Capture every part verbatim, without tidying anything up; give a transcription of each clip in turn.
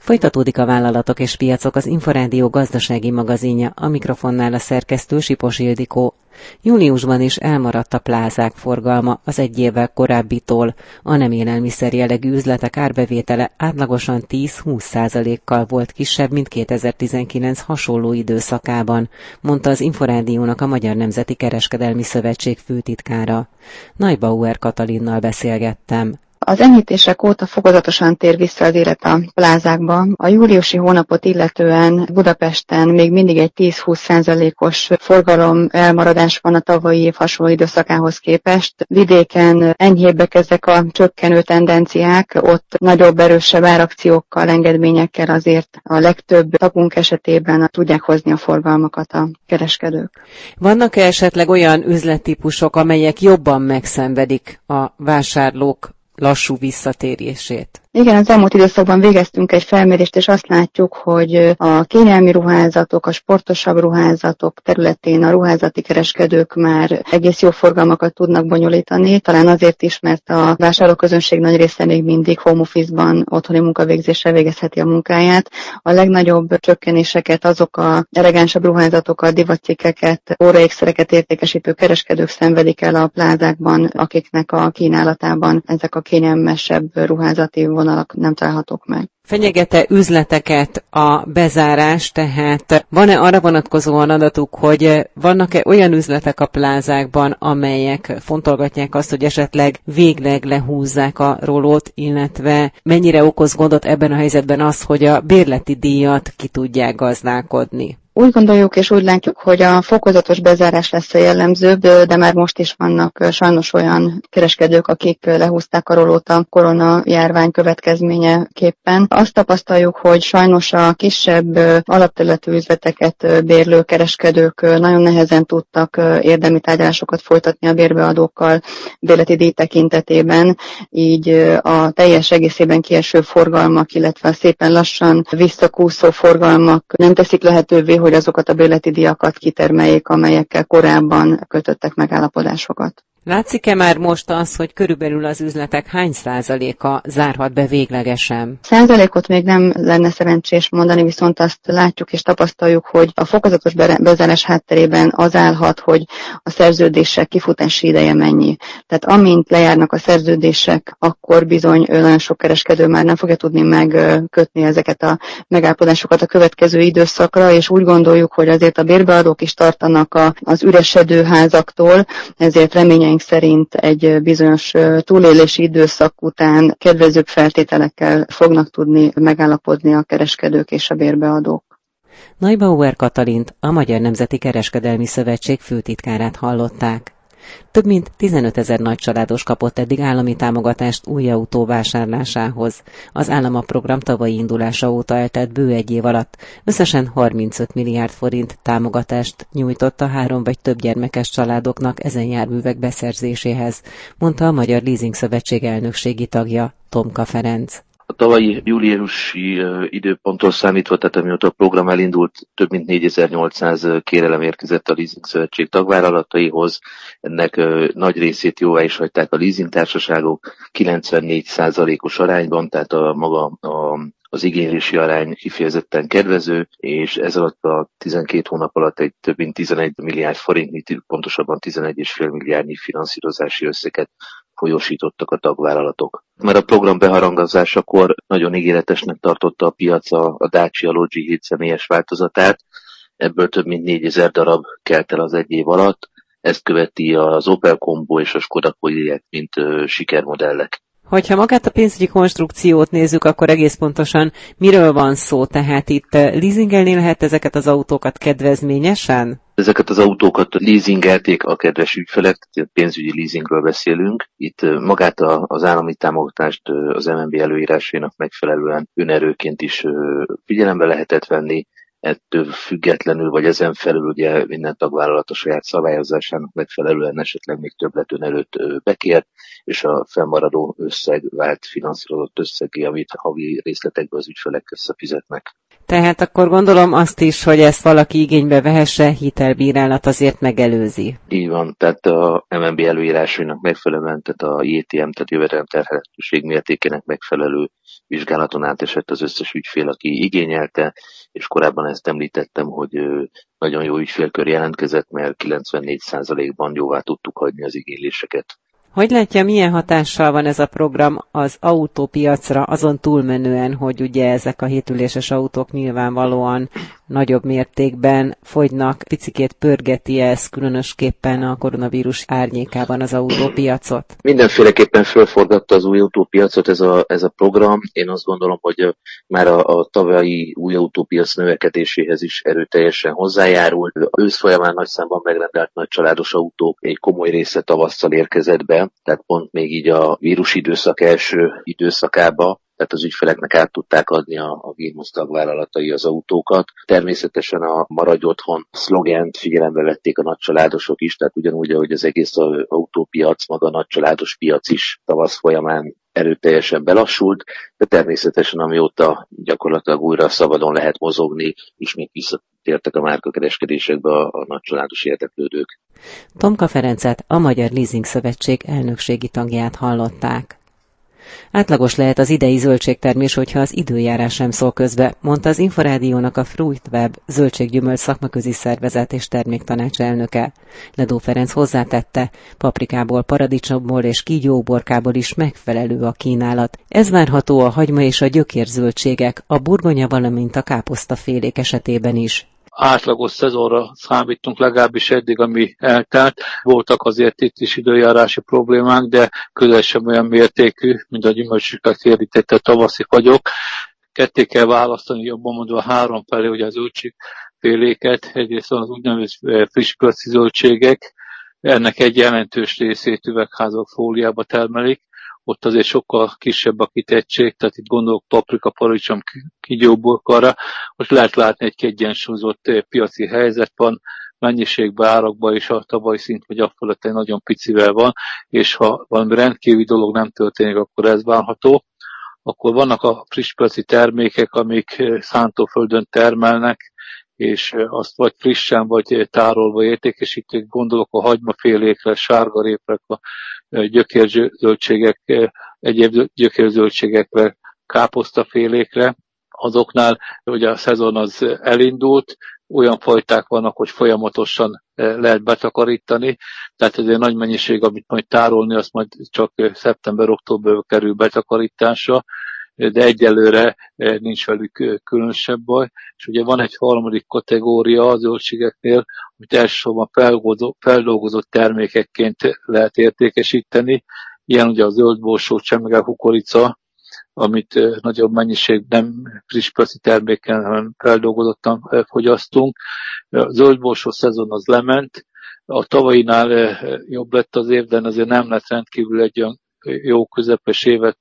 Folytatódik a Vállalatok és Piacok, az Inforádió gazdasági magazinja, a mikrofonnál a szerkesztő Sipos Ildikó. Júliusban is elmaradt a plázák forgalma az egy évvel korábbitól. A nem élelmiszer jellegű üzletek árbevétele átlagosan tíz-húsz százalékkal volt kisebb, mint kétezer-tizenkilenc hasonló időszakában, mondta az Inforádiónak a Magyar Nemzeti Kereskedelmi Szövetség főtitkára. Neubauer Katalinnal beszélgettem. Az enyhítések óta fokozatosan tér vissza az élet a plázákba. A júliusi hónapot illetően Budapesten még mindig egy tíz-húsz százalékos forgalom elmaradás van a tavalyi év hasonló időszakához képest. Vidéken enyhébbek ezek a csökkenő tendenciák, ott nagyobb, erősebb árakciókkal, engedményekkel azért a legtöbb tapunk esetében tudják hozni a forgalmakat a kereskedők. Vannak-e esetleg olyan üzlettípusok, amelyek jobban megszenvedik a vásárlók lassú visszatérését? Igen, az elmúlt időszakban végeztünk egy felmérést, és azt látjuk, hogy a kényelmi ruházatok, a sportosabb ruházatok területén a ruházati kereskedők már egész jó forgalmakat tudnak bonyolítani, talán azért is, mert a vásárlóközönség nagy része még mindig home office-ban, otthoni munkavégzéssel végezheti a munkáját. A legnagyobb csökkenéseket azok a elegánsabb ruházatokat, divatcikkeket, óraékszereket értékesítő kereskedők szenvedik el a plázákban, akiknek a kínálatában ezek a kényelmesebb ruházati vonalak nem találhatók meg. Fenyegete üzleteket a bezárás, tehát van-e arra vonatkozóan adatuk, hogy vannak-e olyan üzletek a plázákban, amelyek fontolgatják azt, hogy esetleg végleg lehúzzák a rólót, illetve mennyire okoz gondot ebben a helyzetben az, hogy a bérleti díjat ki tudják gazdálkodni? Úgy gondoljuk és úgy látjuk, hogy a fokozatos bezárás lesz a jellemzőbb, de már most is vannak sajnos olyan kereskedők, akik lehúzták a rólót a koronajárvány következményeképpen. Azt tapasztaljuk, hogy sajnos a kisebb alapterületű üzleteket bérlő kereskedők nagyon nehezen tudtak érdemi tárgyalásokat folytatni a bérbeadókkal bérleti díj tekintetében, így a teljes egészében kieső forgalmak, illetve a szépen lassan visszakúszó forgalmak nem teszik lehetővé, hogy azokat a bérleti díjakat kitermeljék, amelyekkel korábban kötöttek megállapodásokat. Látszik-e már most az, hogy körülbelül az üzletek hány százaléka zárhat be véglegesen? Százalékot még nem lenne szerencsés mondani, viszont azt látjuk és tapasztaljuk, hogy a fokozatos bezárás hátterében az állhat, hogy a szerződések kifutási ideje mennyi. Tehát amint lejárnak a szerződések, akkor bizony nagyon sok kereskedő már nem fogja tudni megkötni ezeket a megállapodásokat a következő időszakra, és úgy gondoljuk, hogy azért a bérbeadók is tartanak az üresedő házaktól, ezért reményeink szerint egy bizonyos túlélési időszak után kedvezőbb feltételekkel fognak tudni megállapodni a kereskedők és a bérbeadók. Neubauer Katalint, a Magyar Nemzeti Kereskedelmi Szövetség főtitkárát hallották. Több mint tizenötezer nagycsaládos kapott eddig állami támogatást új autó vásárlásához. Az állam a program tavalyi indulása óta eltelt bő egy év alatt összesen harmincöt milliárd forint támogatást nyújtott a három vagy több gyermekes családoknak ezen járművek beszerzéséhez, mondta a Magyar Leasing Szövetség elnökségi tagja, Tomka Ferenc. A tavalyi júliusi időponttól számítva, tehát amióta a program elindult, több mint négyezer-nyolcszáz kérelem érkezett a Leasing Szövetség tagvállalataihoz. Ennek nagy részét jóvá is hagyták a leasingtársaságok kilencvennégy százalékos arányban, tehát a maga a az igénylési arány kifejezetten kedvező, és ez alatt a tizenkét hónap alatt egy több mint tizenegy milliárd forintnyi, pontosabban tizenegy egész öt milliárdnyi finanszírozási összeget folyósítottak a tagvállalatok. Mert a program beharangozásakor nagyon ígéretesnek tartotta a piac a, a Dacia Logi hét személyes változatát, ebből több mint négyezer darab kelt el az egy év alatt, ezt követi az Opel Combo és a Skoda Kodiaq, mint ö, sikermodellek. Hogyha magát a pénzügyi konstrukciót nézzük, akkor egész pontosan miről van szó? Tehát itt leasingelni lehet ezeket az autókat kedvezményesen? Ezeket az autókat leasingelték a kedves ügyfelek, pénzügyi leasingről beszélünk. Itt magát az állami támogatást az em en bé előírásainak megfelelően önerőként is figyelembe lehetett venni. Ettől függetlenül, vagy ezen felül ugye minden tagvállalat a saját szabályozásának megfelelően esetleg még többletön előtt bekért, és a fennmaradó összeg vált finanszírozott összegé, amit havi részletekben az ügyfelek összefizetnek. Tehát akkor gondolom azt is, hogy ezt valaki igénybe vehesse, hitelbírálat azért megelőzi. Így van, tehát a em en bé előírásainak megfelelően, tehát a jé té em, tehát jövedelemterhelhetőség mértékének megfelelő vizsgálaton átesett az összes ügyfél, aki igényelte, és korábban ezt említettem, hogy nagyon jó ügyfélkör jelentkezett, mert kilencvennégy százalékban jóvá tudtuk hagyni az igényléseket. Hogy látja, milyen hatással van ez a program az autópiacra, azon túlmenően, hogy ugye ezek a hétüléses autók nyilvánvalóan nagyobb mértékben fogynak, picikét pörgeti ez különösképpen a koronavírus árnyékában az autópiacot? Mindenféleképpen fölforgatta az új autópiacot ez a, ez a program. Én azt gondolom, hogy már a, a tavalyi új autópiac növekedéséhez is erőteljesen hozzájárult. Ősz folyamán nagy számban megrendelt nagycsaládos autók egy komoly része tavasszal érkezett be, tehát pont még így a vírus időszak első időszakába, tehát az ügyfeleknek át tudták adni a, a Virmus tagvállalatai az autókat. Természetesen a Maradj Otthon szlogent figyelembe vették a nagycsaládosok is, tehát ugyanúgy, ahogy az egész autópiac, maga a nagycsaládos piac is tavasz folyamán erőteljesen belassult, de természetesen amióta gyakorlatilag újra szabadon lehet mozogni, ismét visszatértek a márkakereskedésekbe a, a nagycsaládos érdeklődők. Tomka Ferencet, a Magyar Leasing Szövetség elnökségi tagját hallották. Átlagos lehet az idei zöldségtermés, hogyha az időjárás sem szól közbe, mondta az Inforádiónak a Fruitweb zöldséggyümölcs szakmaközi szervezet és terméktanács elnöke. Ledó Ferenc hozzátette, paprikából, paradicsomból és kígyóuborkából is megfelelő a kínálat. Ez várható a hagyma és a gyökérzöldségek, a burgonya, valamint a káposztafélék esetében is. Átlagos szezonra számítunk, legalábbis eddig, ami eltelt. Voltak azért itt is időjárási problémák, de közel sem olyan mértékű, mint a gyümölcsöket érintette tavaszi fagyok. Ketté kell választani, jobban mondva három felé, ugye az zöldségféléket. Egyrészt van az úgynevezett friss-piaci zöldségek, ennek egy jelentős részét üvegházak fóliába termelik. Ott azért sokkal kisebb a kitettség, tehát itt gondolok paprika, paradicsom, kígyóuborkára. Most lehet látni, egy kiegyensúlyozott piaci helyzet van, mennyiségben, árakban és a tavalyi szint vagy afölött egy nagyon picivel van, és ha valami rendkívüli dolog nem történik, akkor ez várható. Akkor vannak a friss-piaci termékek, amik szántóföldön termelnek, és azt vagy frissen, vagy tárolva értékesítik. Gondolok a hagymafélékre, sárgarépre, a gyökérzöldségek, egyéb gyökérzöldségekre, káposztafélékre. Azoknál ugye a szezon az elindult, olyan fajták vannak, hogy folyamatosan lehet betakarítani, tehát ez egy nagy mennyiség, amit majd tárolni, azt majd csak szeptember-októberben kerül betakarításra, de egyelőre nincs velük különösebb baj. És ugye van egy harmadik kategória a zöldségeknél, amit elsősorban feldolgozott termékekként lehet értékesíteni. Ilyen ugye a zöldborsó, csemege, kukorica, amit nagyobb mennyiség nem friss-piaci terméken, hanem feldolgozottan fogyasztunk. A zöldborsó szezon az lement, a tavainál jobb lett az év, de azért nem lett rendkívül egy olyan jó közepes évet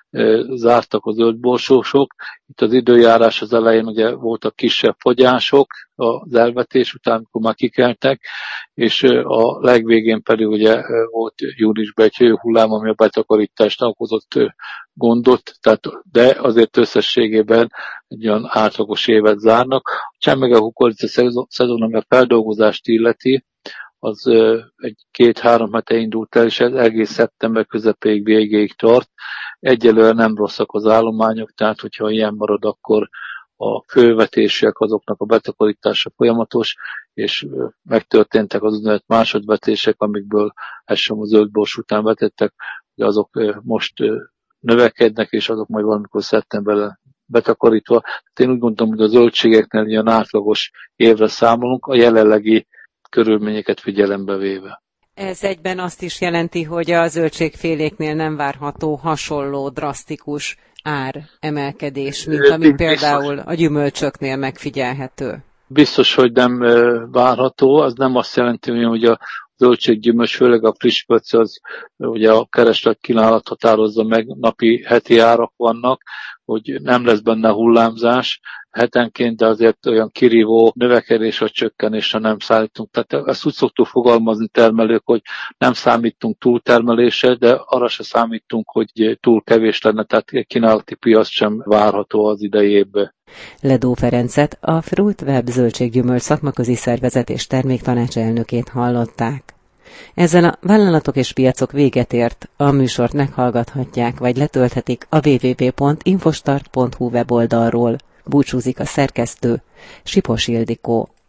zártak a zöldborsósok. Itt az időjárás az elején ugye voltak kisebb fogyások az elvetés után, amikor már kikeltek, és a legvégén pedig ugye volt júniusban egy hőhullám, ami a betakarítást okozott gondot, tehát, de azért összességében egy olyan átlagos évet zárnak. A csemege kukorica szezon, ami a feldolgozást illeti, az egy két-három hete indult el, és ez egész szeptember közepéig, végéig tart. Egyelőre nem rosszak az állományok, tehát hogyha ilyen marad, akkor a fővetések, azoknak a betakarítása folyamatos, és megtörténtek az úgynevezett másodvetések, amikből elsősorban a zöldbors után vetettek, hogy azok most növekednek, és azok majd valamikor szeptemberben betakarítva. Tehát én úgy gondolom, hogy a zöldségeknél ilyen átlagos évre számolunk, a jelenlegi körülményeket figyelembe véve. Ez egyben azt is jelenti, hogy a zöldségféléknél nem várható hasonló, drasztikus áremelkedés, mint ami például a gyümölcsöknél megfigyelhető. Biztos, hogy nem várható, az nem azt jelenti, hogy a zöldséggyümölcs, főleg a friss-piaci, az ugye a kereslet kínálat határozza meg, napi, heti árak vannak, hogy nem lesz benne hullámzás hetenként, de azért olyan kirívó növekedés vagy csökkenésre nem számítunk. Tehát ezt úgy szoktuk fogalmazni termelők, hogy nem számítunk túltermelésre, de arra se számítunk, hogy túl kevés lenne, tehát kínálati piac sem várható az idei évben. Ledó Ferencet, a Fruitweb zöldséggyümölcs szakmaközi szervezet és terméktanács elnökét hallották. Ezzel a vállalatok és piacok véget ért, a műsort meghallgathatják, vagy letölthetik a double-u double-u double-u pont infostart pont hu weboldalról. Búcsúzik a szerkesztő, Sipos Ildikó.